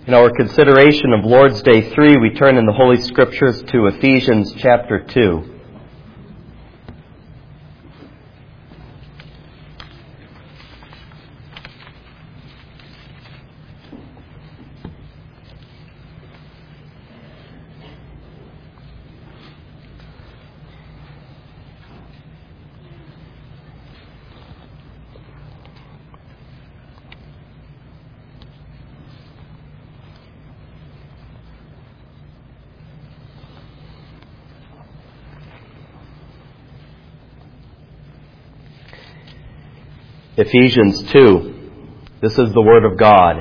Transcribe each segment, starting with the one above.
In our consideration of Lord's Day 3, we turn in the Holy Scriptures to Ephesians chapter 2. Ephesians 2. This is the Word of God.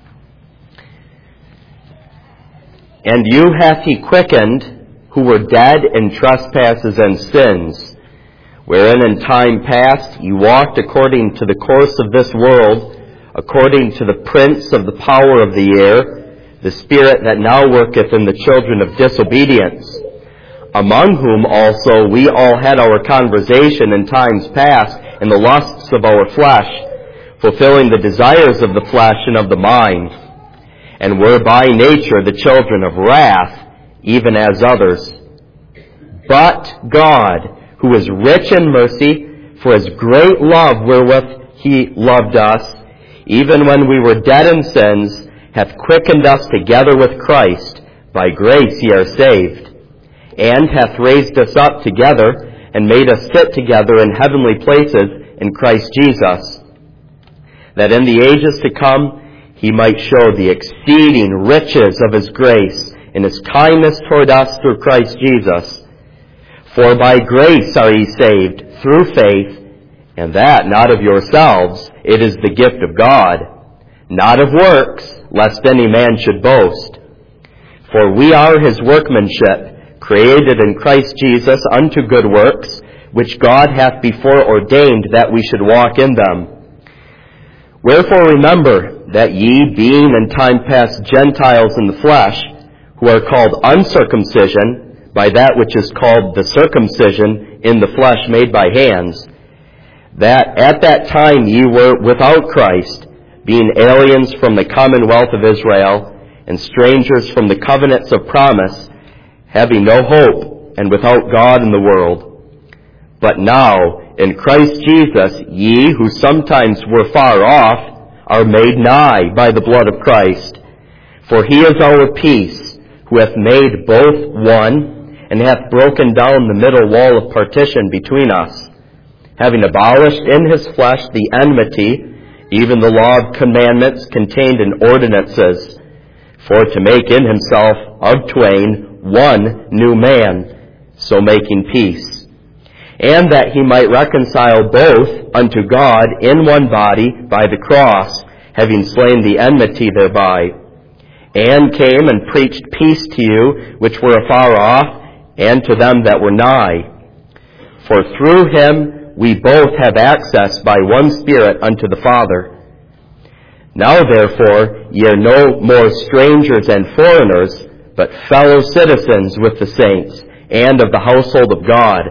And you hath he quickened, who were dead in trespasses and sins, wherein in time past ye walked according to the course of this world, according to the prince of the power of the air, the spirit that now worketh in the children of disobedience, among whom also we all had our conversation in times past, in the lusts of our flesh, fulfilling the desires of the flesh and of the mind, and were by nature the children of wrath, even as others. But God, who is rich in mercy, for his great love wherewith he loved us, even when we were dead in sins, hath quickened us together with Christ. By grace ye are saved, and hath raised us up together, and made us sit together in heavenly places in Christ Jesus, that in the ages to come he might show the exceeding riches of his grace in his kindness toward us through Christ Jesus. For by grace are ye saved, through faith, and that not of yourselves, it is the gift of God, not of works, lest any man should boast. For we are his workmanship, created in Christ Jesus unto good works, which God hath before ordained that we should walk in them. Wherefore remember that ye, being in time past Gentiles in the flesh, who are called uncircumcision, by that which is called the circumcision in the flesh made by hands, that at that time ye were without Christ, being aliens from the commonwealth of Israel, and strangers from the covenants of promise, having no hope, and without God in the world. But now, in Christ Jesus, ye who sometimes were far off, are made nigh by the blood of Christ. For he is our peace, who hath made both one, and hath broken down the middle wall of partition between us, having abolished in his flesh the enmity, even the law of commandments contained in ordinances, for to make in himself of twain one new man, so making peace, and that he might reconcile both unto God in one body by the cross, having slain the enmity thereby, and came and preached peace to you which were afar off, and to them that were nigh. For through him we both have access by one Spirit unto the Father. Now therefore ye are no more strangers and foreigners, but fellow citizens with the saints, and of the household of God,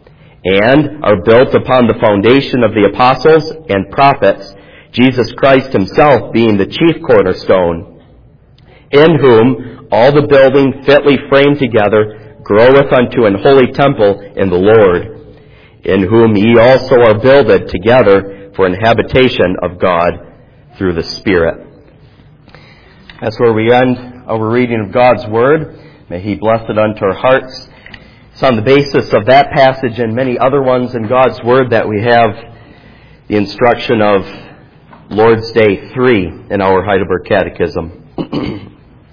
and are built upon the foundation of the apostles and prophets, Jesus Christ himself being the chief cornerstone, in whom all the building fitly framed together groweth unto an holy temple in the Lord, in whom ye also are builded together for an habitation of God through the Spirit. That's where we end our reading of God's Word. May he bless it unto our hearts. It's on the basis of that passage and many other ones in God's Word that we have the instruction of Lord's Day 3 in our Heidelberg Catechism.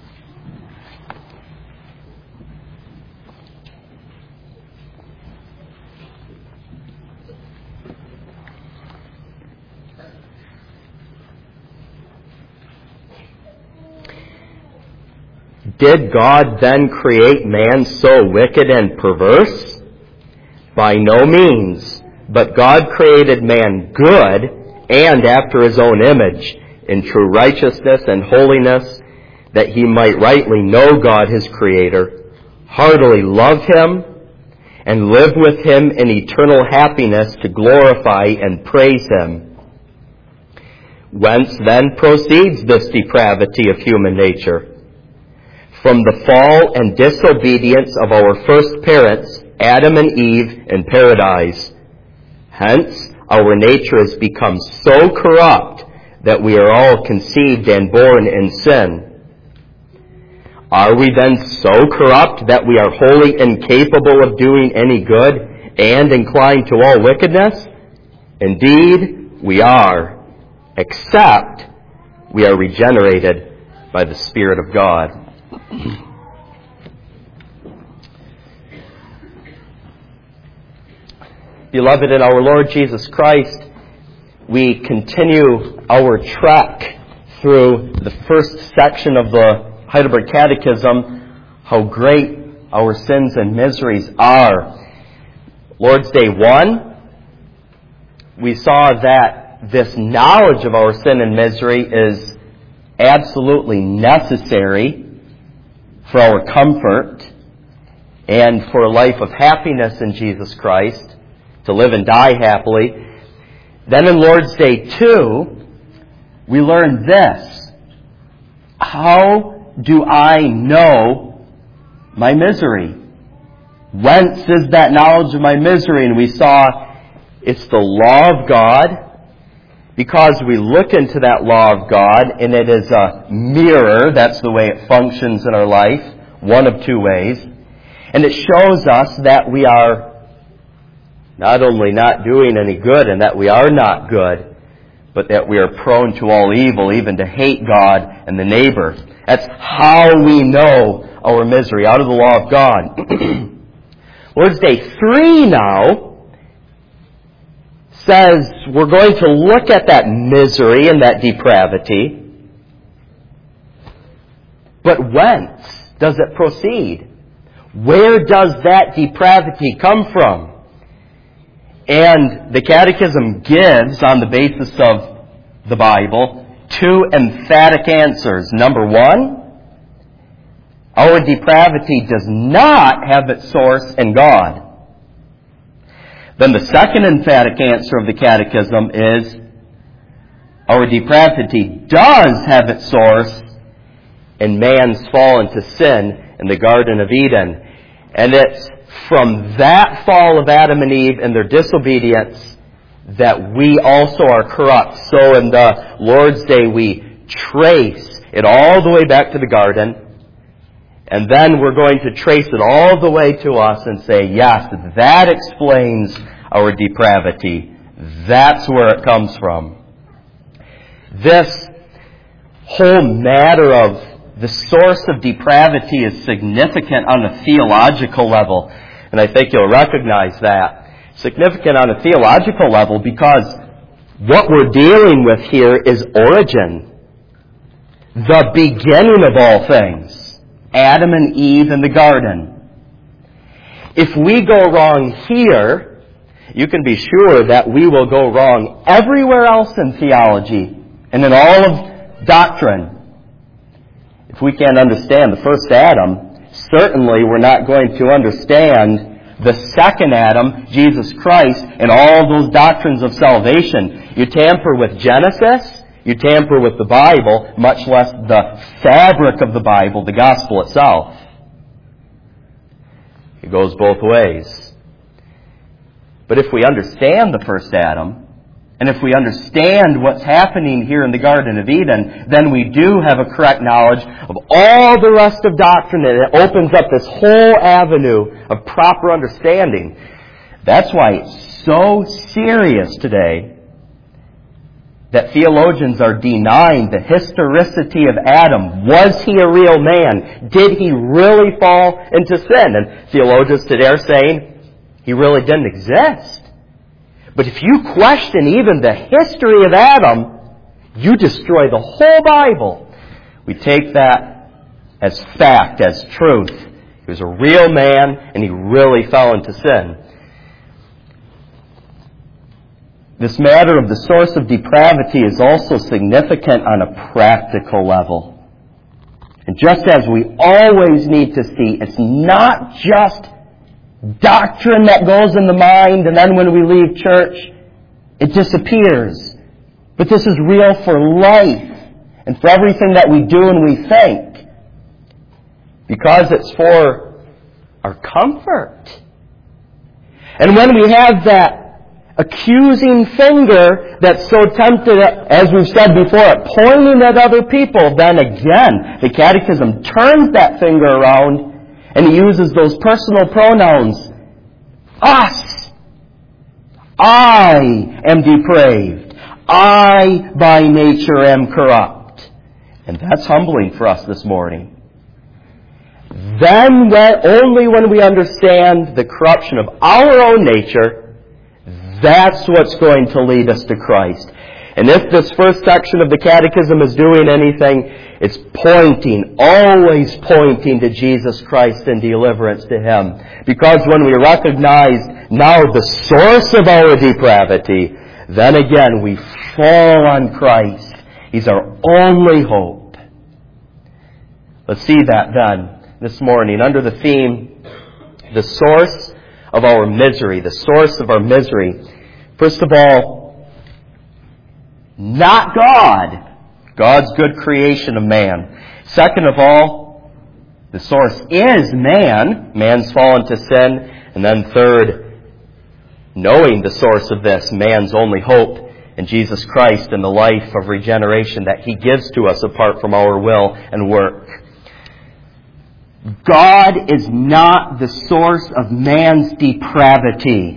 Did God then create man so wicked and perverse? By no means. But God created man good and after his own image, in true righteousness and holiness, that he might rightly know God his Creator, heartily love him, and live with him in eternal happiness to glorify and praise him. Whence then proceeds this depravity of human nature? From the fall and disobedience of our first parents, Adam and Eve, in paradise. Hence, our nature has become so corrupt that we are all conceived and born in sin. Are we then so corrupt that we are wholly incapable of doing any good and inclined to all wickedness? Indeed, we are, except we are regenerated by the Spirit of God. Beloved in our Lord Jesus Christ, we continue our trek through the first section of the Heidelberg Catechism, how great our sins and miseries are. Lord's Day 1, we saw that this knowledge of our sin and misery is absolutely necessary for our comfort and for a life of happiness in Jesus Christ, to live and die happily. Then in Lord's Day 2, we learned this. How do I know my misery? Whence is that knowledge of my misery? And we saw it's the law of God, because we look into that law of God, and it is a mirror. That's the way it functions in our life, one of two ways. And it shows us that we are not only not doing any good, and that we are not good, but that we are prone to all evil, even to hate God and the neighbor. That's how we know our misery, out of the law of God. Lord's Day 3 now says we're going to look at that misery and that depravity. But whence does it proceed? Where does that depravity come from? And the Catechism gives, on the basis of the Bible, two emphatic answers. Number one, our depravity does not have its source in God. Then the second emphatic answer of the Catechism is, our depravity does have its source in man's fall into sin in the Garden of Eden. And it's from that fall of Adam and Eve and their disobedience that we also are corrupt. So in the Lord's Day we trace it all the way back to the garden, and then we're going to trace it all the way to us and say, yes, that explains our depravity. That's where it comes from. This whole matter of the source of depravity is significant on a theological level. And I think you'll recognize that. Significant on a theological level because what we're dealing with here is origin. The beginning of all things. Adam and Eve in the garden. If we go wrong here, you can be sure that we will go wrong everywhere else in theology and in all of doctrine. If we can't understand the first Adam, certainly we're not going to understand the second Adam, Jesus Christ, and all those doctrines of salvation. You tamper with Genesis, you tamper with the Bible, much less the fabric of the Bible, the gospel itself. It goes both ways. But if we understand the first Adam, and if we understand what's happening here in the Garden of Eden, then we do have a correct knowledge of all the rest of doctrine, and it opens up this whole avenue of proper understanding. That's why it's so serious today that theologians are denying the historicity of Adam. Was he a real man? Did he really fall into sin? And theologians today are saying he really didn't exist. But if you question even the history of Adam, you destroy the whole Bible. We take that as fact, as truth. He was a real man, and he really fell into sin. This matter of the source of depravity is also significant on a practical level. And just as we always need to see, it's not just doctrine that goes in the mind, and then when we leave church, it disappears. But this is real for life and for everything that we do and we think. Because it's for our comfort. And when we have that accusing finger that's so tempted, as we've said before, at pointing at other people, then again, the Catechism turns that finger around and he uses those personal pronouns. Us. I am depraved. I by nature am corrupt. And that's humbling for us this morning. Then, only when we understand the corruption of our own nature, that's what's going to lead us to Christ. And if this first section of the Catechism is doing anything, it's pointing, always pointing to Jesus Christ and deliverance to Him. Because when we recognize now the source of our depravity, then again we fall on Christ. He's our only hope. Let's see that then this morning under the theme, the source of our misery, the source of our misery. First of all, not God, God's good creation of man. Second of all, the source is man, man's fallen to sin. And then third, knowing the source of this, man's only hope in Jesus Christ and the life of regeneration that He gives to us apart from our will and work. God is not the source of man's depravity.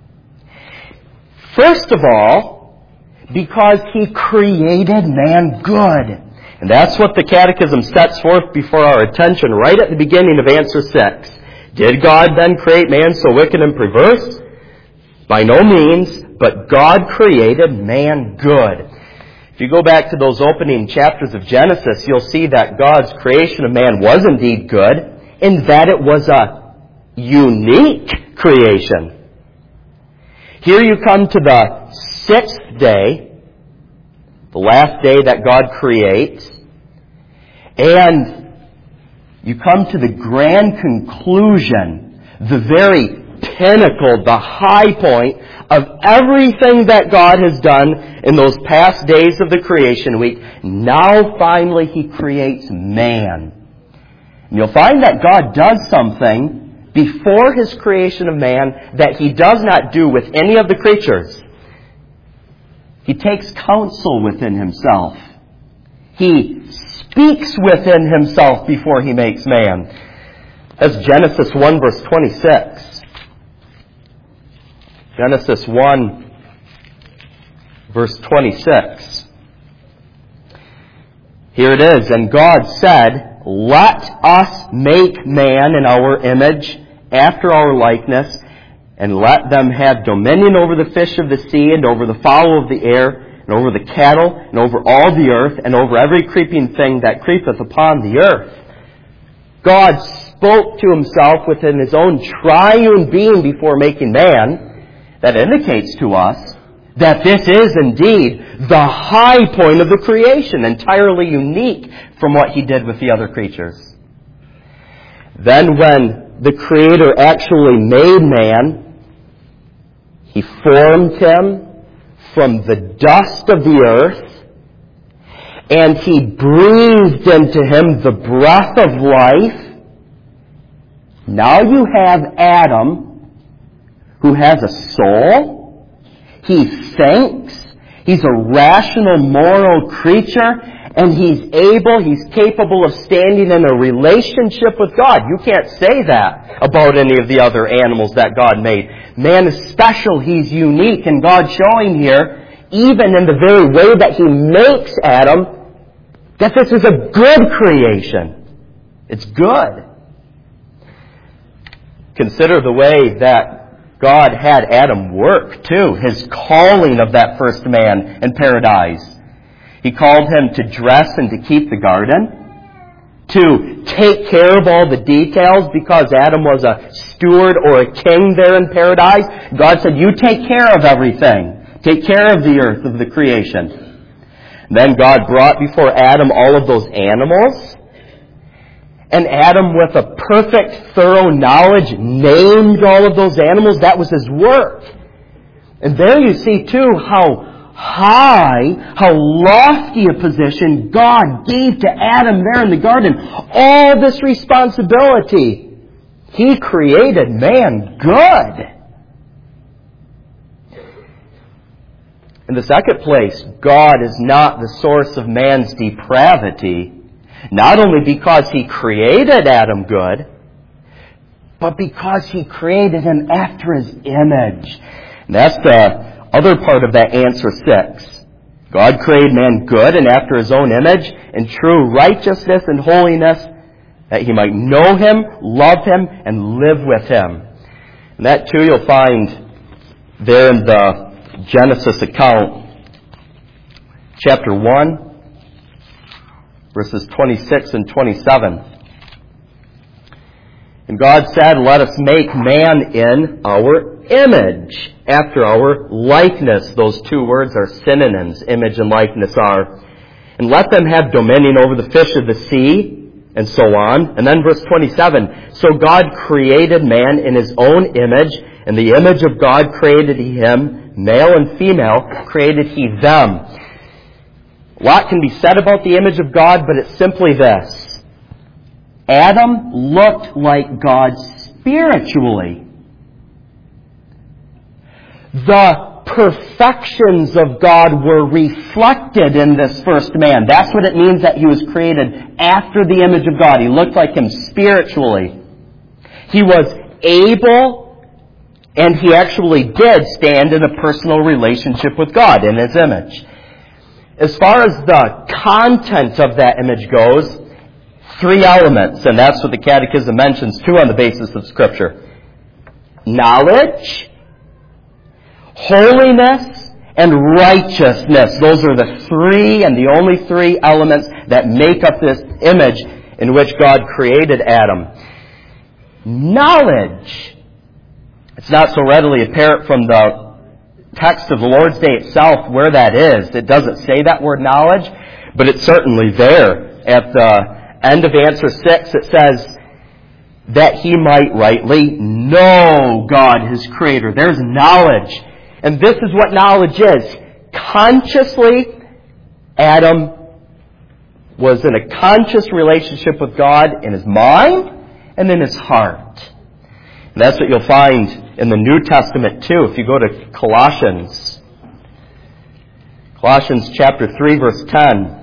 First of all, because He created man good. And that's what the Catechism sets forth before our attention right at the beginning of answer 6. Did God then create man so wicked and perverse? By no means, but God created man good. If you go back to those opening chapters of Genesis, you'll see that God's creation of man was indeed good, in that it was a unique creation. Here you come to the 6th day, the last day that God creates, and you come to the grand conclusion, the very pinnacle, the high point of everything that God has done in those past days of the creation week. Now finally He creates man. And you'll find that God does something before His creation of man that He does not do with any of the creatures. He takes counsel within Himself. He speaks within Himself before He makes man. That's Genesis 1 verse 26. Genesis 1 verse 26. Here it is. And God said, "Let us make man in our image, after our likeness, and let them have dominion over the fish of the sea, and over the fowl of the air, and over the cattle, and over all the earth, and over every creeping thing that creepeth upon the earth." God spoke to Himself within His own triune being before making man. That indicates to us that this is indeed the high point of the creation, entirely unique from what He did with the other creatures. Then when the Creator actually made man, He formed him from the dust of the earth, and He breathed into him the breath of life. Now you have Adam, who has a soul. He thinks. He's a rational, moral creature. And he's capable of standing in a relationship with God. You can't say that about any of the other animals that God made. Man is special. He's unique. And God's showing here, even in the very way that He makes Adam, that this is a good creation. It's good. Consider the way that God had Adam work, too. His calling of that first man in paradise. He called him to dress and to keep the garden, to take care of all the details, because Adam was a steward or a king there in paradise. God said, "You take care of everything. Take care of the earth, of the creation." And then God brought before Adam all of those animals. And Adam, with a perfect, thorough knowledge, named all of those animals. That was his work. And there you see, too, how high, how lofty a position God gave to Adam there in the garden. All this responsibility. He created man good. In the second place, God is not the source of man's depravity, not only because He created Adam good, but because He created him after His image. And that's the other part of that answer 6. God created man good and after His own image, in true righteousness and holiness, that he might know Him, love Him, and live with Him. And that too you'll find there in the Genesis account, chapter 1, verses 26 and 27. And God said, let us make man in our image, after our likeness. Those two words are synonyms, image and likeness are. And let them have dominion over the fish of the sea, and so on. And then verse 27, so God created man in His own image, in the image of God created He him, male and female created He them. A lot can be said about the image of God, but it's simply this. Adam looked like God spiritually. The perfections of God were reflected in this first man. That's what it means that he was created after the image of God. He looked like Him spiritually. He was able, and he actually did stand in a personal relationship with God in His image. As far as the content of that image goes, 3 elements, and that's what the Catechism mentions too on the basis of Scripture. Knowledge, holiness, and righteousness. Those are the 3 and the only 3 elements that make up this image in which God created Adam. Knowledge. It's not so readily apparent from the text of the Lord's Day itself where that is. It doesn't say that word knowledge, but it's certainly there. At the end of answer 6, it says, that he might rightly know God, His Creator. There's knowledge. And this is what knowledge is. Consciously, Adam was in a conscious relationship with God in his mind and in his heart. And that's what you'll find in the New Testament too. If you go to Colossians chapter 3, verse 10.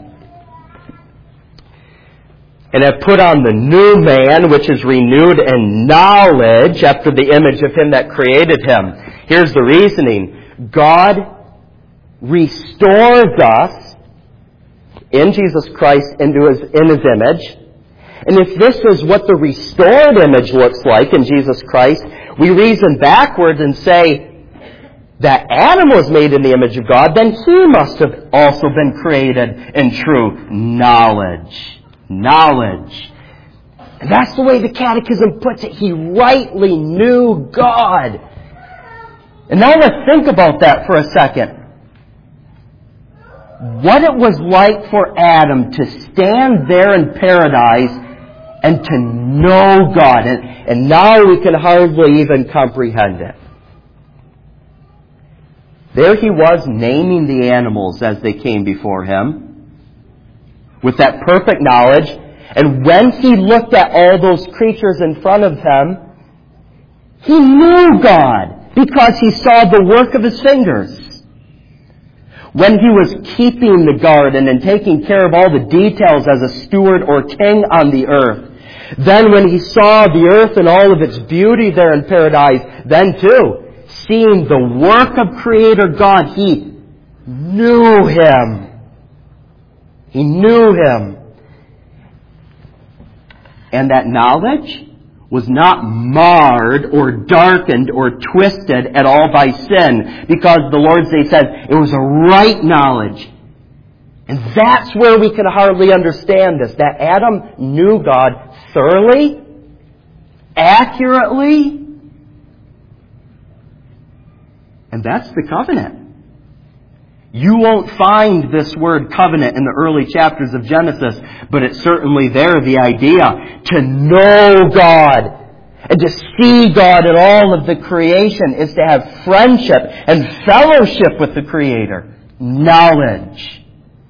And have put on the new man, which is renewed in knowledge after the image of Him that created him. Here's the reasoning. God restores us in Jesus Christ in His image. And if this is what the restored image looks like in Jesus Christ, we reason backwards and say that Adam was made in the image of God, then he must have also been created in true knowledge. Knowledge. And that's the way the Catechism puts it. He rightly knew God. And now let's think about that for a second. What it was like for Adam to stand there in paradise and to know God. And now we can hardly even comprehend it. There he was naming the animals as they came before him with that perfect knowledge. And when he looked at all those creatures in front of him, he knew God because he saw the work of His fingers. When he was keeping the garden and taking care of all the details as a steward or king on the earth, then when he saw the earth and all of its beauty there in paradise, then too, seeing the work of Creator God, he knew Him. He knew Him. And that knowledge was not marred or darkened or twisted at all by sin, because the Lord's Day says it was a right knowledge. And that's where we can hardly understand this, that Adam knew God thoroughly, accurately, and that's the covenant. You won't find this word covenant in the early chapters of Genesis, but it's certainly there, the idea to know God and to see God in all of the creation is to have friendship and fellowship with the Creator. knowledge.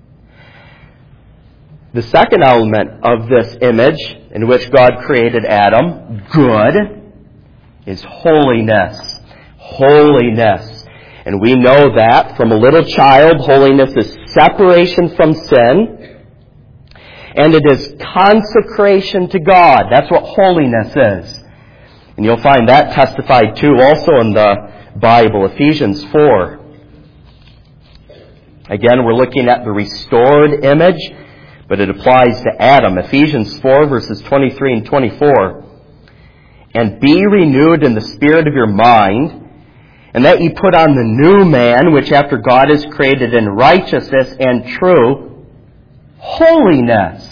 The second element of this image in which God created Adam, good, is holiness. Holiness. And we know that from a little child, holiness is separation from sin, and it is consecration to God. That's what holiness is. And you'll find that testified too also in the Bible, Ephesians 4. Again, we're looking at the restored image, but it applies to Adam. Ephesians 4, verses 23 and 24. And be renewed in the spirit of your mind, and that ye put on the new man, which after God is created in righteousness and true holiness.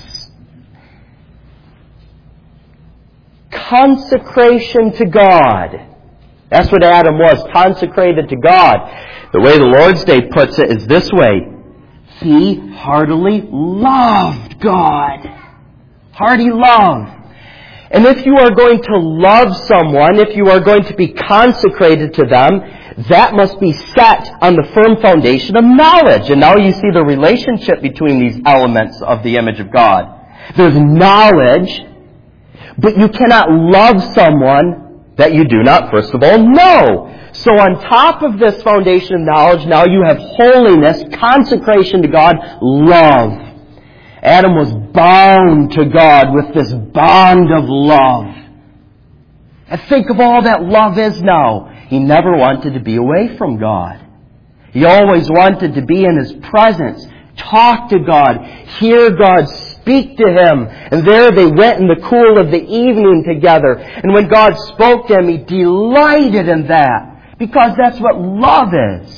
Consecration to God. That's what Adam was, consecrated to God. The way the Lord's Day puts it is this way. He heartily loved God. Hearty love. And if you are going to love someone, if you are going to be consecrated to them, that must be set on the firm foundation of knowledge. And now you see the relationship between these elements of the image of God. There's knowledge, but you cannot love someone that you do not, first of all, know. So on top of this foundation of knowledge, now you have holiness, consecration to God, love. Adam was bound to God with this bond of love. And think of all that love is now. He never wanted to be away from God. He always wanted to be in His presence, talk to God, hear God speak to him. And there they went in the cool of the evening together. And when God spoke to him, he delighted in that, because that's what love is.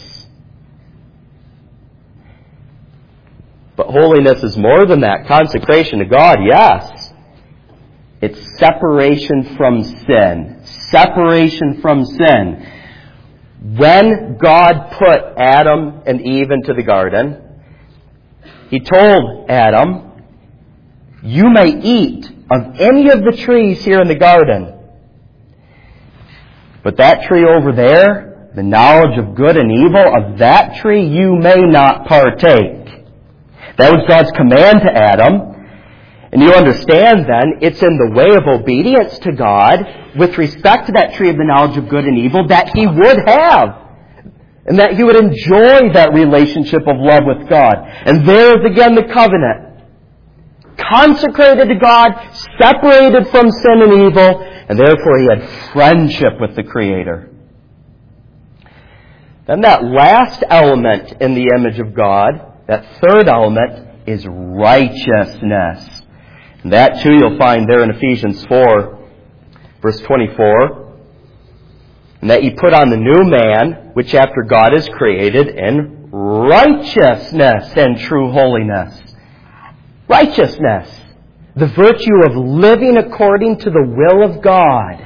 But holiness is more than that. Consecration to God, yes. It's separation from sin. Separation from sin. When God put Adam and Eve into the garden, He told Adam, you may eat of any of the trees here in the garden, but that tree over there, the knowledge of good and evil, of that tree you may not partake. That was God's command to Adam. And you understand then, it's in the way of obedience to God with respect to that tree of the knowledge of good and evil that he would have. And that he would enjoy that relationship of love with God. And there's again the covenant. Consecrated to God, separated from sin and evil, and therefore he had friendship with the Creator. Then that last element in the image of God, that third element, is righteousness. And that too you'll find there in Ephesians 4, verse 24. And that ye put on the new man, which after God is created in righteousness and true holiness. Righteousness. The virtue of living according to the will of God.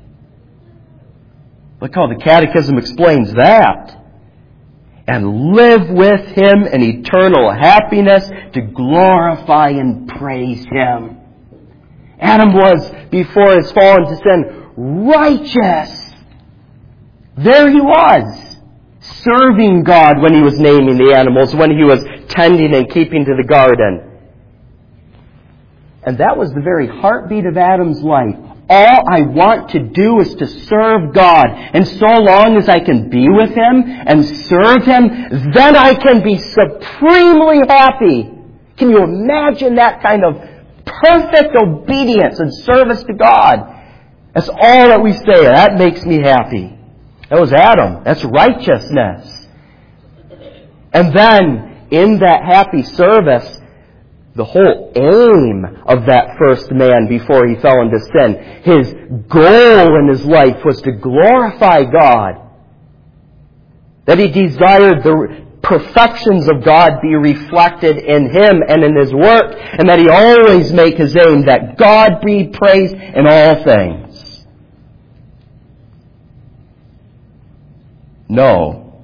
Look how the Catechism explains that. And live with Him in eternal happiness to glorify and praise Him. Adam was, before his fall into sin, righteous. There he was, serving God when he was naming the animals, when he was tending and keeping to the garden. And that was the very heartbeat of Adam's life. All I want to do is to serve God. And so long as I can be with Him and serve Him, then I can be supremely happy. Can you imagine that kind of perfect obedience and service to God? That's all that we say. That makes me happy. That was Adam. That's righteousness. And then, in that happy service, the whole aim of that first man before he fell into sin, his goal in his life was to glorify God. That he desired the perfections of God be reflected in him and in his work, and that he always make his aim that God be praised in all things. No,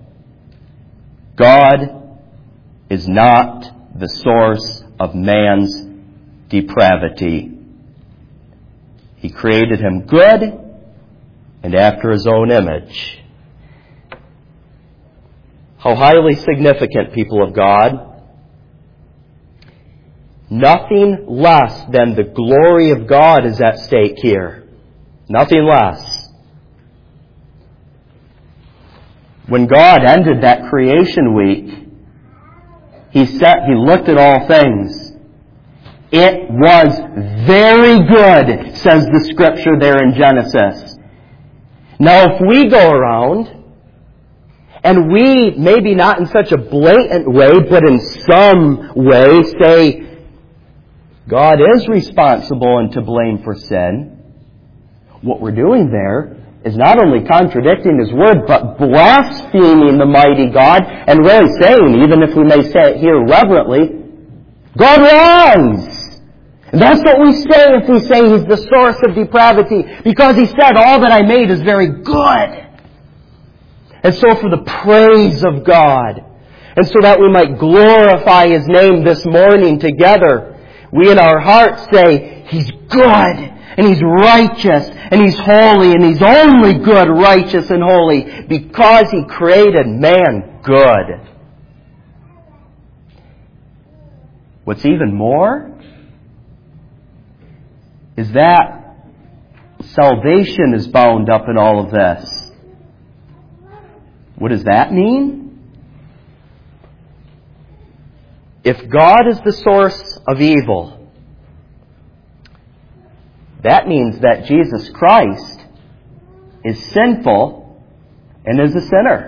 God is not the source of man's depravity. He created him good and after His own image. How highly significant, people of God. Nothing less than the glory of God is at stake here. Nothing less. When God ended that creation week, He looked at all things. It was very good, says the Scripture there in Genesis. Now, if we go around, and we, maybe not in such a blatant way, but in some way, say, God is responsible and to blame for sin, what we're doing there is not only contradicting His Word, but blaspheming the mighty God, and really saying, even if we may say it here reverently, God wrongs! And that's what we say if we say He's the source of depravity, because He said, all that I made is very good. And so for the praise of God, and so that we might glorify His name this morning together, we in our hearts say, He's good, and He's righteous, and He's holy, and He's only good, righteous, and holy, because He created man good. What's even more is that salvation is bound up in all of this. What does that mean? If God is the source of evil, that means that Jesus Christ is sinful and is a sinner.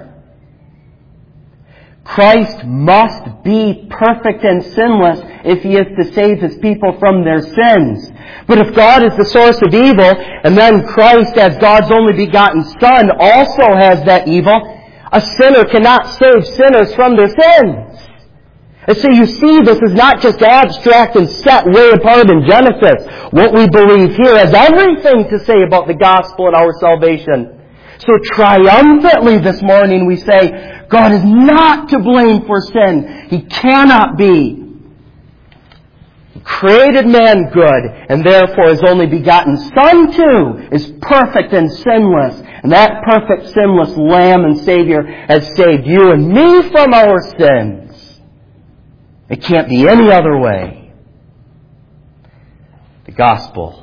Christ must be perfect and sinless if He is to save His people from their sins. But if God is the source of evil, and then Christ, as God's only begotten Son, also has that evil, a sinner cannot save sinners from their sins. And so you see, this is not just abstract and set way apart in Genesis. What we believe here has everything to say about the gospel and our salvation. So triumphantly this morning we say, God is not to blame for sin. He cannot be. He created man good, and therefore His only begotten Son too is perfect and sinless. And that perfect, sinless Lamb and Savior has saved you and me from our sins. It can't be any other way. The gospel.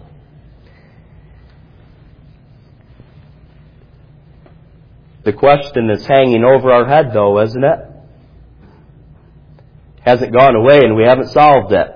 The question is hanging over our head, though, isn't it? Hasn't gone away and we haven't solved it.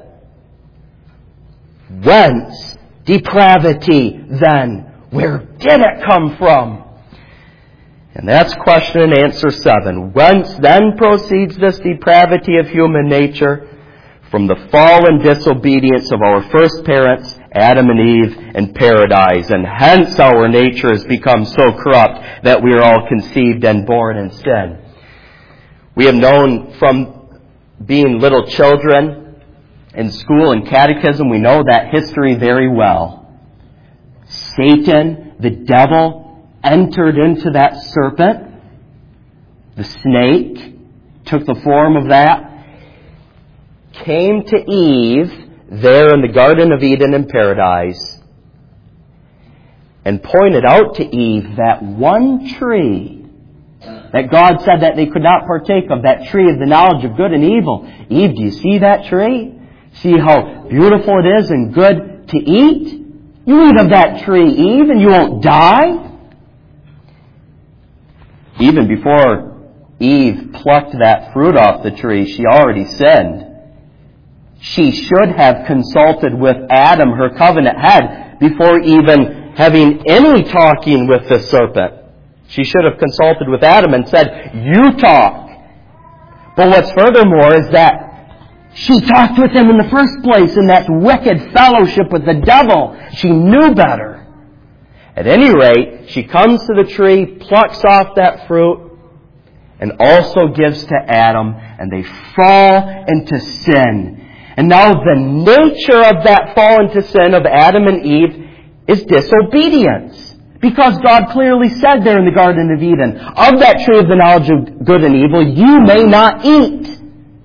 Whence depravity, then? Where did it come from? And that's question and answer 7. Whence then proceeds this depravity of human nature? From the fall and disobedience of our first parents, Adam and Eve, in paradise. And hence our nature has become so corrupt that we are all conceived and born in sin. We have known from being little children in school and catechism, we know that history very well. Satan, the devil, entered into that serpent. The snake took the form of that. Came to Eve there in the Garden of Eden in paradise and pointed out to Eve that one tree that God said that they could not partake of, that tree of the knowledge of good and evil. Eve, do you see that tree? See how beautiful it is and good to eat? You eat of that tree, Eve, and you won't die. Even before Eve plucked that fruit off the tree, she already sinned. She should have consulted with Adam, her covenant head, before even having any talking with the serpent. She should have consulted with Adam and said, you talk. But what's furthermore is that she talked with him in the first place in that wicked fellowship with the devil. She knew better. At any rate, she comes to the tree, plucks off that fruit, and also gives to Adam, and they fall into sin. And now the nature of that fall into sin of Adam and Eve is disobedience. Because God clearly said there in the Garden of Eden, of that tree of the knowledge of good and evil, you may not eat.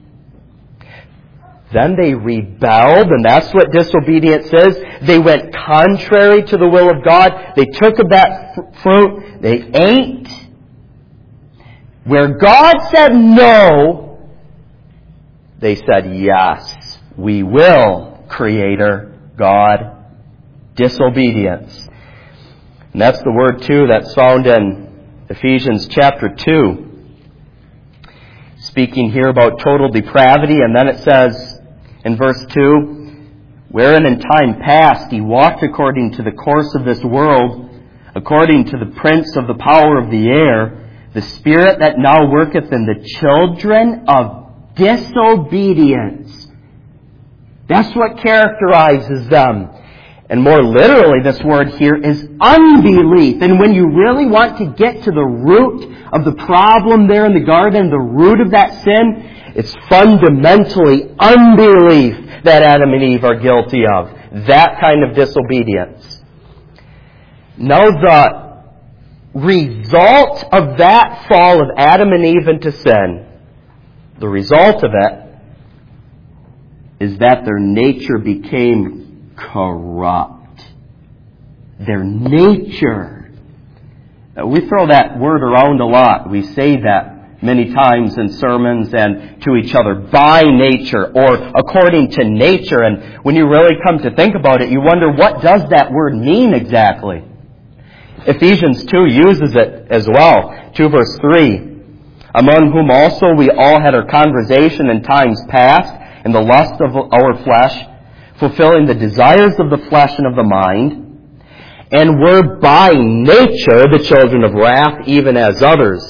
Then they rebelled, and that's what disobedience is. They went contrary to the will of God. They took of that fruit. They ate. Where God said no, they said, yes, we will, Creator, God. Disobedience. And that's the word, too, that's found in Ephesians chapter 2. Speaking here about total depravity, and then it says in verse 2, wherein in time past he walked according to the course of this world, according to the prince of the power of the air, the spirit that now worketh in the children of disobedience. That's what characterizes them. And more literally, this word here is unbelief. And when you really want to get to the root of the problem there in the garden, the root of that sin, it's fundamentally unbelief that Adam and Eve are guilty of. That kind of disobedience. Now the result of that fall of Adam and Eve into sin, the result of it is that their nature became corrupt. Their nature. We throw that word around a lot. We say that many times in sermons and to each other, by nature or according to nature. And when you really come to think about it, you wonder, what does that word mean exactly? Ephesians 2 uses it as well. 2 verse 3. Among whom also we all had our conversation in times past, in the lust of our flesh, fulfilling the desires of the flesh and of the mind, and were by nature the children of wrath, even as others.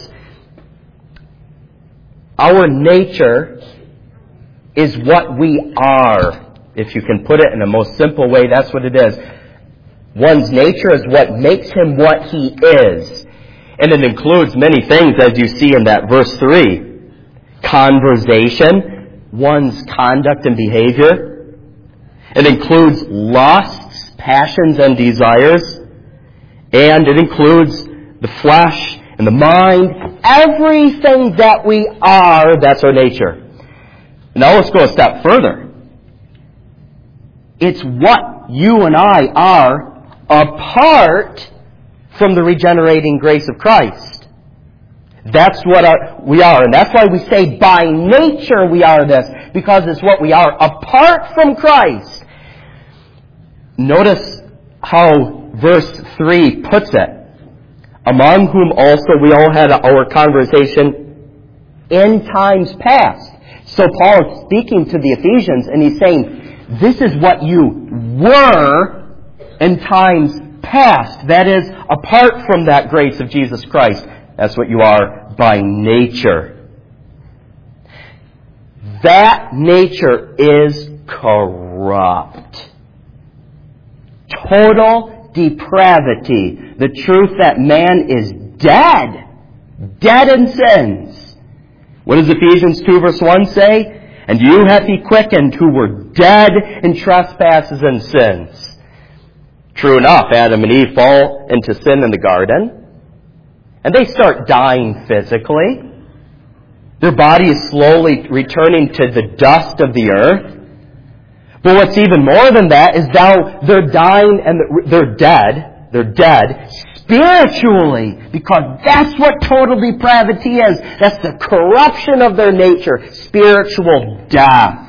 Our nature is what we are. If you can put it in a most simple way, that's what it is. One's nature is what makes him what he is. And it includes many things, as you see in that verse 3. Conversation, one's conduct and behavior. It includes lusts, passions, and desires. And it includes the flesh and the mind. Everything that we are, that's our nature. Now let's go a step further. It's what you and I are apart from the regenerating grace of Christ. That's what we are. And that's why we say by nature we are this. Because it's what we are apart from Christ. Notice how verse 3 puts it. Among whom also we all had our conversation in times past. So Paul is speaking to the Ephesians and he's saying, this is what you were in times past. That is, apart from that grace of Jesus Christ. That's what you are by nature. That nature is corrupt. Total depravity. The truth that man is dead. Dead in sins. What does Ephesians 2 verse 1 say? And you hath he quickened who were dead in trespasses and sins. True enough, Adam and Eve fall into sin in the garden. And they start dying physically. Their body is slowly returning to the dust of the earth. But what's even more than that is now they're dying and they're dead. They're dead spiritually, because that's what total depravity is. That's the corruption of their nature. Spiritual death.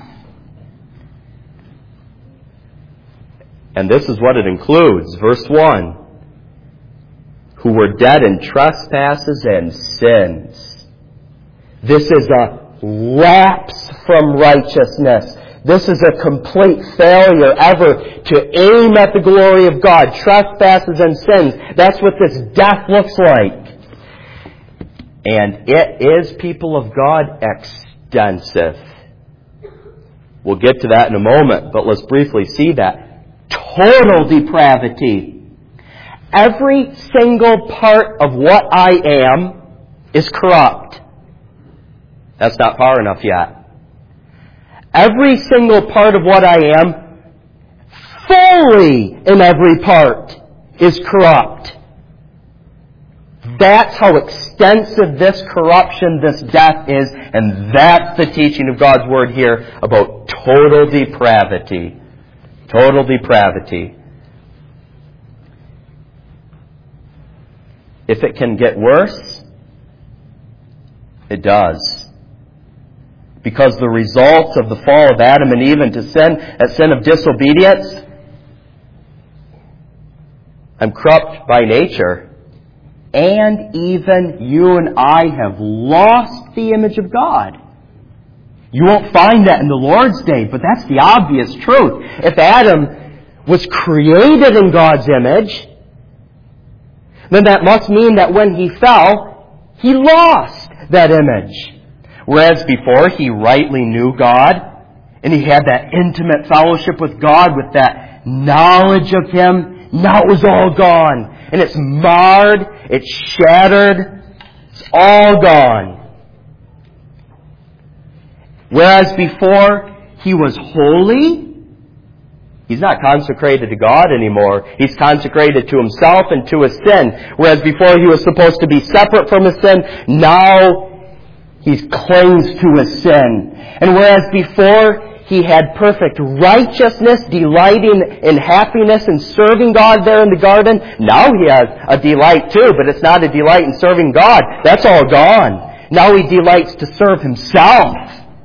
And this is what it includes. Verse 1. Who were dead in trespasses and sins. This is a lapse from righteousness. This is a complete failure ever to aim at the glory of God. Trespasses and sins. That's what this death looks like. And it is, people of God, extensive. We'll get to that in a moment, but let's briefly see that. Total depravity. Every single part of what I am is corrupt. That's not far enough yet. Every single part of what I am, fully in every part, is corrupt. That's how extensive this corruption, this death is, and that's the teaching of God's Word here about total depravity. Total depravity. If it can get worse, It does. Because the result of the fall of Adam and Eve into sin, that sin of disobedience, I'm corrupt by nature. And even you and I have lost the image of God. You won't find that in the Lord's day, but that's the obvious truth. If Adam was created in God's image, then that must mean that when he fell, he lost that image. Whereas before, he rightly knew God, and he had that intimate fellowship with God, with that knowledge of Him. Now it was all gone. And it's marred, it's shattered, it's all gone. Whereas before, he was holy. He's not consecrated to God anymore. He's consecrated to himself and to his sin. Whereas before he was supposed to be separate from his sin, now he clings to his sin. And whereas before he had perfect righteousness, delighting in happiness and serving God there in the garden, now he has a delight too, but it's not a delight in serving God. That's all gone. Now he delights to serve himself.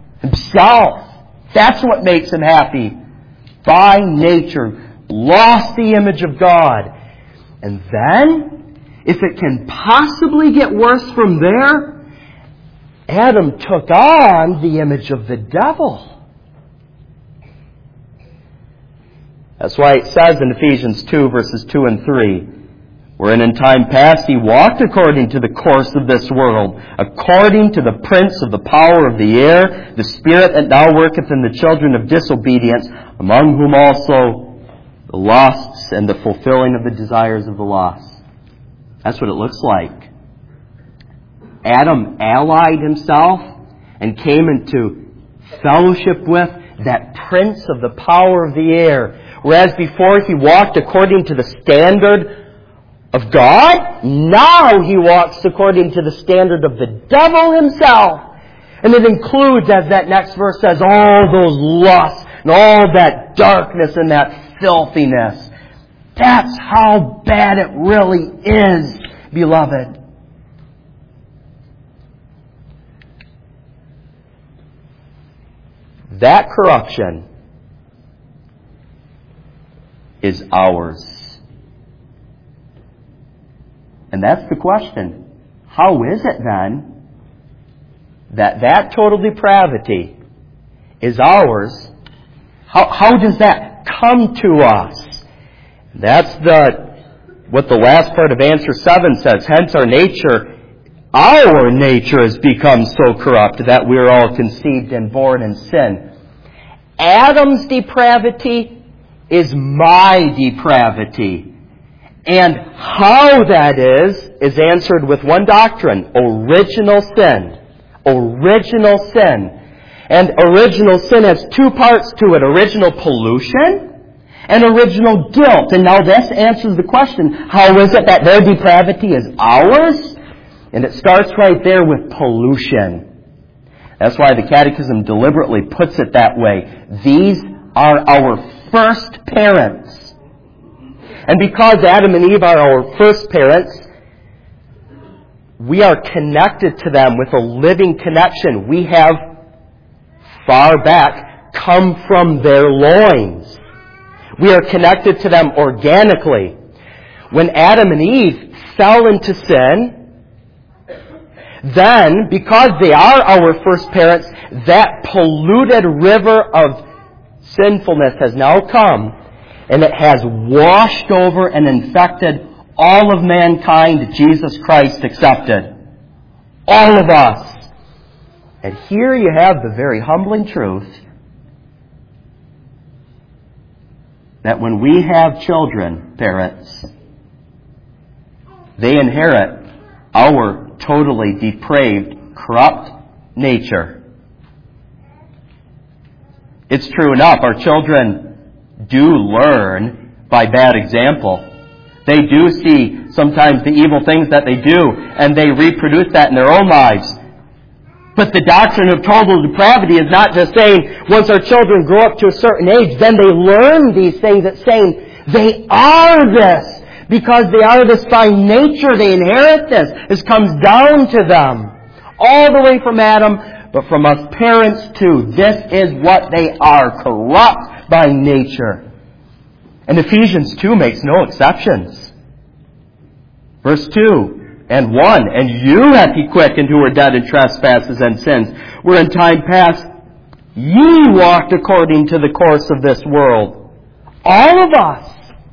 That's what makes him happy. By nature, lost the image of God. And then, if it can possibly get worse from there, Adam took on the image of the devil. That's why it says in Ephesians 2, verses 2 and 3, wherein in time past he walked according to the course of this world, according to the prince of the power of the air, the spirit that now worketh in the children of disobedience, among whom also the lusts and the fulfilling of the desires of the lusts. That's what it looks like. Adam allied himself and came into fellowship with that prince of the power of the air. Whereas before he walked according to the standard of God, now he walks according to the standard of the devil himself. And it includes, as that next verse says, all those lusts and all that darkness and that filthiness. That's how bad it really is, beloved. That corruption is ours. And that's the question. How is it then that total depravity is ours? How does that come to us? That's what the last part of answer 7 says. Hence our nature has become so corrupt that we are all conceived and born in sin. Adam's depravity is my depravity. And how that is answered with one doctrine: original sin. Original sin. And original sin has two parts to it: original pollution and original guilt. And now this answers the question, how is it that their depravity is ours? And it starts right there with pollution. That's why the Catechism deliberately puts it that way. These are our first parents. And because Adam and Eve are our first parents, we are connected to them with a living connection. We have far back come from their loins. We are connected to them organically. When Adam and Eve fell into sin, then, because they are our first parents, that polluted river of sinfulness has now come, and it has washed over and infected all of mankind, Jesus Christ accepted. All of us. And here you have the very humbling truth that when we have children, parents, they inherit our totally depraved, corrupt nature. It's true enough, our children do learn by bad example. They do see sometimes the evil things that they do, and they reproduce that in their own lives. But the doctrine of total depravity is not just saying once our children grow up to a certain age, then they learn these things. It's saying they are this. Because they are this by nature, they inherit this. This comes down to them. all the way from Adam, but from us parents too. This is what they are, corrupt by nature. And Ephesians 2 makes no exceptions. Verse 2 and 1, and you hath he quickened who were dead in trespasses and sins, where in time past ye walked according to the course of this world. All of us.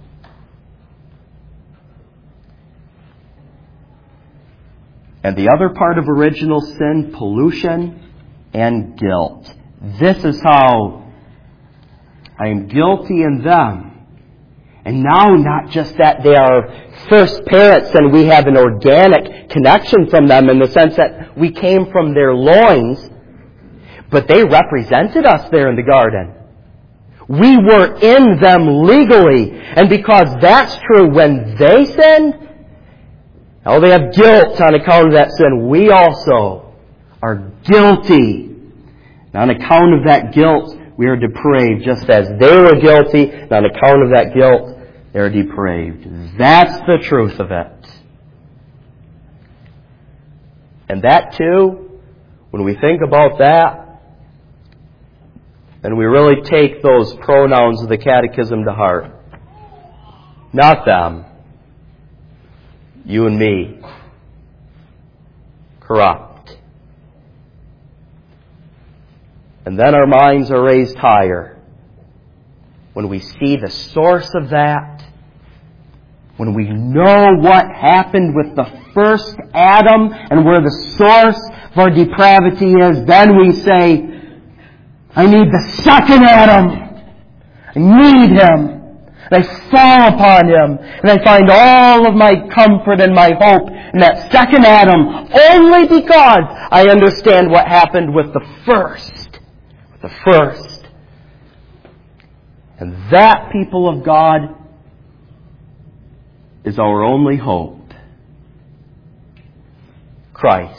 And the other part of original sin, pollution and guilt. This is how I am guilty in them. And now not just that they are first parents and we have an organic connection from them in the sense that we came from their loins, but they represented us there in the garden. We were in them legally. And because that's true, when they sinned, oh, they have guilt on account of that sin. We also are guilty. And on account of that guilt, we are depraved, just as they were guilty. And on account of that guilt, they are depraved. That's the truth of it. And that too, when we think about that, then we really take those pronouns of the Catechism to heart. Not them. You and me. Corrupt. And then our minds are raised higher when we see the source of that, when we know what happened with the first Adam and where the source of our depravity is, then we say, I need the second Adam. I need him. And I fall upon him. And I find all of my comfort and my hope in that second Adam only because I understand what happened with the first. The first. And that, people of God, is our only hope. Christ.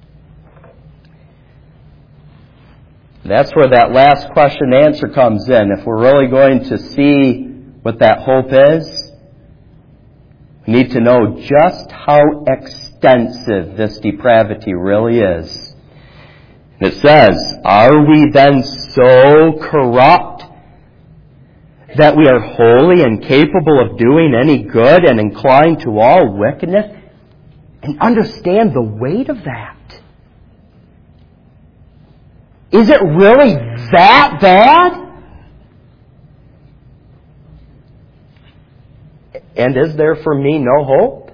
That's where that last question and answer comes in. If we're really going to see what that hope is, we need to know just how extensive this depravity really is. And it says, are we then so corrupt that we are wholly incapable of doing any good and inclined to all wickedness? And understand the weight of that. Is it really that bad? And is there for me no hope?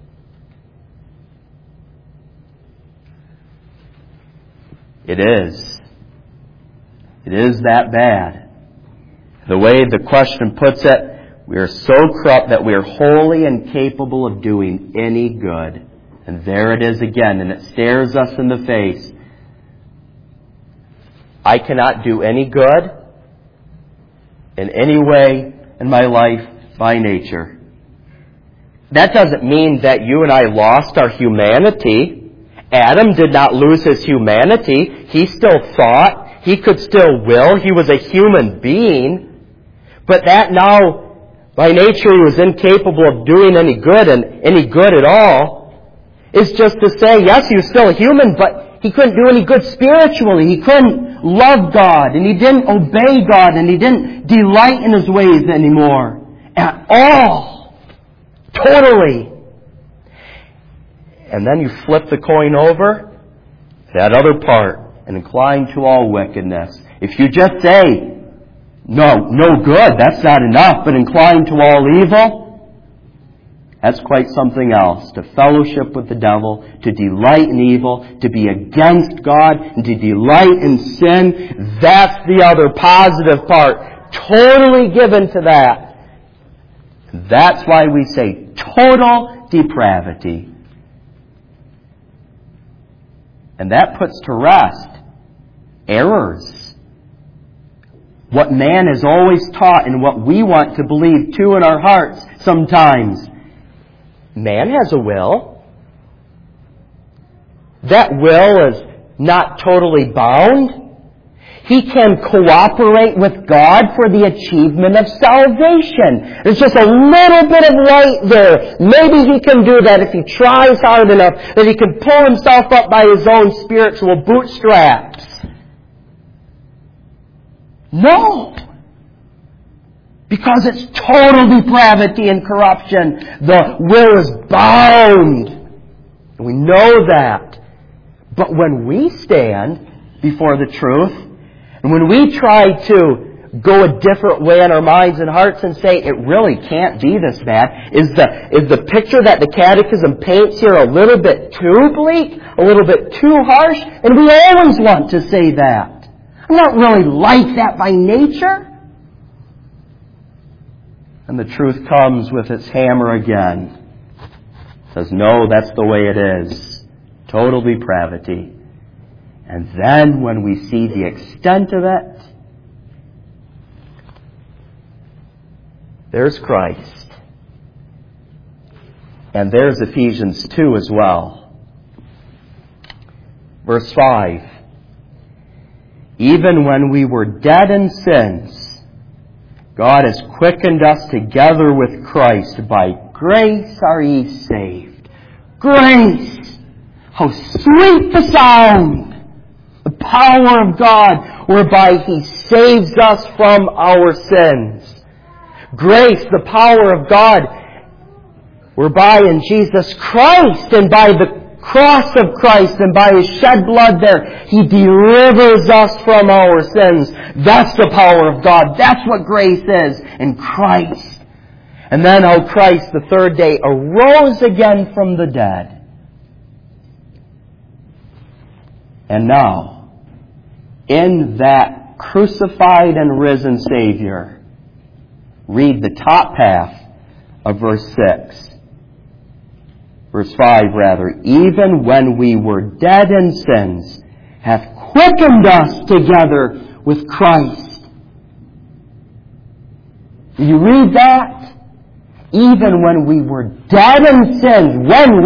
It is. It is that bad. The way the question puts it, we are so corrupt that we are wholly incapable of doing any good. And there it is again, and it stares us in the face. I cannot do any good in any way in my life by nature. That doesn't mean that you and I lost our humanity. Adam did not lose his humanity. He still thought. He could still will. He was a human being. But that now, by nature, he was incapable of doing any good and any good at all, is just to say, yes, he was still a human, but he couldn't do any good spiritually. He couldn't love God, and he didn't obey God, and he didn't delight in his ways anymore. At all. Totally. And then you flip the coin over, that other part, and incline to all wickedness. If you just say, no good, that's not enough, but incline to all evil, that's quite something else. To fellowship with the devil, to delight in evil, to be against God, and to delight in sin, that's the other positive part. Totally given to that. That's why we say total depravity. And that puts to rest errors. What man has always taught and what we want to believe too in our hearts sometimes. Man has a will. That will is not totally bound. He can cooperate with God for the achievement of salvation. There's just a little bit of light there. Maybe he can do that if he tries hard enough, that he can pull himself up by his own spiritual bootstraps. No! Because it's total depravity and corruption. The will is bound. And we know that. But when we stand before the truth, and when we try to go a different way in our minds and hearts and say, it really can't be this bad, is the picture that the Catechism paints here a little bit too bleak, a little bit too harsh? And we always want to say that. I'm not really like that by nature. And the truth comes with its hammer again. It says, no, that's the way it is. Total depravity. And then when we see the extent of it, there's Christ. And there's Ephesians 2 as well. Verse 5. Even when we were dead in sins, God has quickened us together with Christ. By grace are ye saved. Grace! How sweet the sound! The power of God whereby He saves us from our sins. Grace, the power of God, whereby in Jesus Christ and by the cross of Christ and by His shed blood there, He delivers us from our sins. That's the power of God. That's what grace is in Christ. And then how Christ the third day arose again from the dead. And now, in that crucified and risen Savior, read the top half of verse 6. Verse 5, rather. Even when we were dead in sins, hath quickened us together with Christ. Do you read that? Even when we were dead in sins,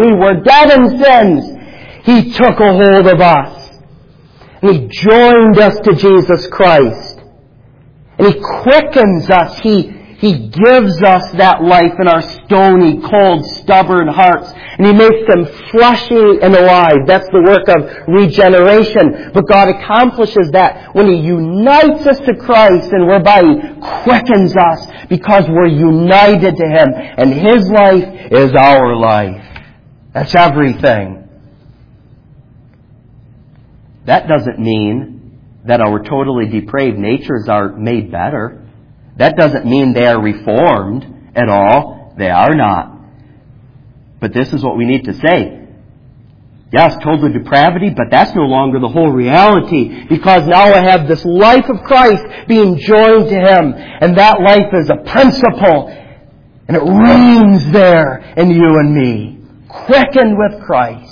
He took a hold of us. And He joined us to Jesus Christ. And He quickens us. He gives us that life in our stony, cold, stubborn hearts. And He makes them fleshy and alive. That's the work of regeneration. But God accomplishes that when He unites us to Christ and whereby He quickens us because we're united to Him. And His life is our life. That's everything. That doesn't mean that our totally depraved natures are made better. That doesn't mean they are reformed at all. They are not. But this is what we need to say. Yes, total depravity, but that's no longer the whole reality. Because now I have this life of Christ being joined to Him. And that life is a principle. And it reigns there in you and me. Quickened with Christ.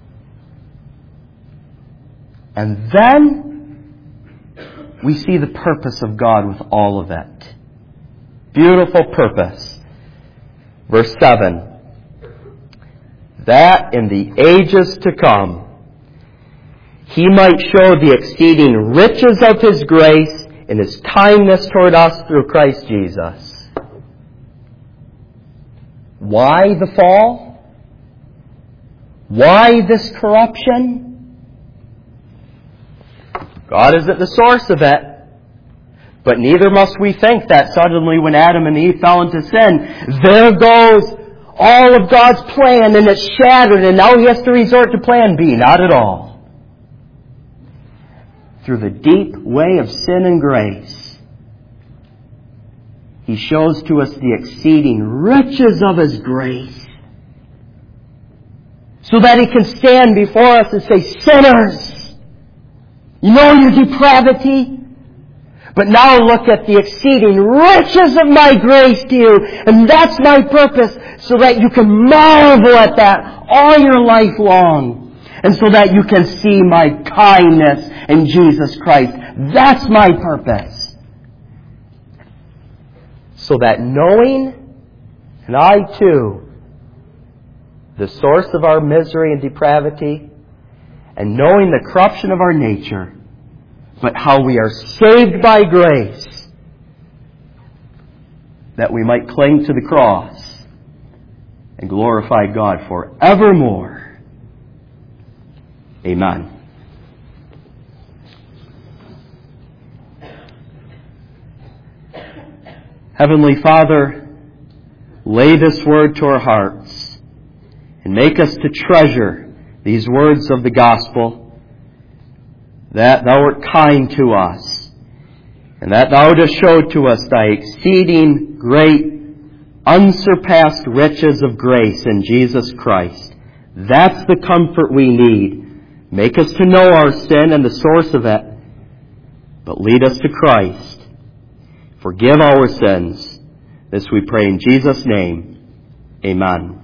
And then we see the purpose of God with all of it. Beautiful purpose. Verse 7. That in the ages to come He might show the exceeding riches of His grace in His kindness toward us through Christ Jesus. Why the fall? Why this corruption? God is at the source of it. But neither must we think that suddenly when Adam and Eve fell into sin, there goes all of God's plan and it's shattered and now He has to resort to plan B. Not at all. Through the deep way of sin and grace, He shows to us the exceeding riches of His grace. So that He can stand before us and say, sinners, you know your depravity? But now look at the exceeding riches of my grace to you. And that's my purpose, so that you can marvel at that all your life long. And so that you can see my kindness in Jesus Christ. That's my purpose. So that knowing, and I too, the source of our misery and depravity, and knowing the corruption of our nature, but how we are saved by grace, that we might cling to the cross and glorify God forevermore. Amen. Heavenly Father, lay this word to our hearts and make us to treasure these words of the gospel, that Thou art kind to us, and that Thou dost show to us Thy exceeding great, unsurpassed riches of grace in Jesus Christ. That's the comfort we need. Make us to know our sin and the source of it, but lead us to Christ. Forgive our sins. This we pray in Jesus' name. Amen.